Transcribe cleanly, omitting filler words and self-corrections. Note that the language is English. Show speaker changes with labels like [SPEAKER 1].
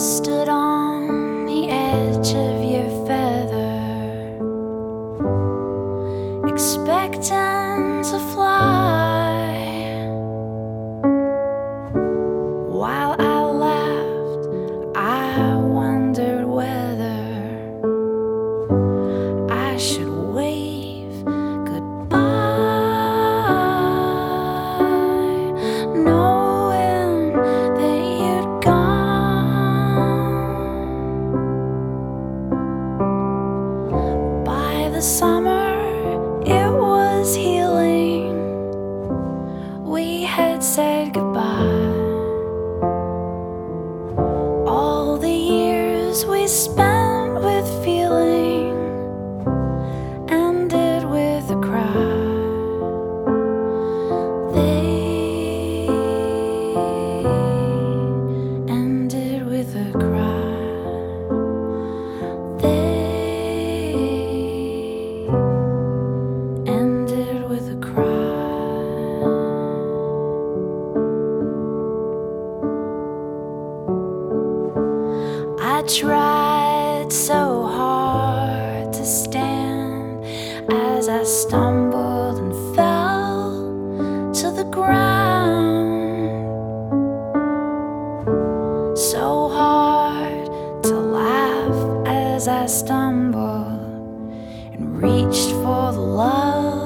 [SPEAKER 1] stood on the edge of your feather, expecting to fly, while I laughed. I wondered whether I should wave goodbye, knowing that you'd gone. By the summer, it was healing. We had said goodbye. All the years we spent with feeling ended with a cry. They ended with a cry. They ended with a cry. I tried so hard to stand as I stumbled and fell to the ground. So hard to laugh as I stumbled and reached for the love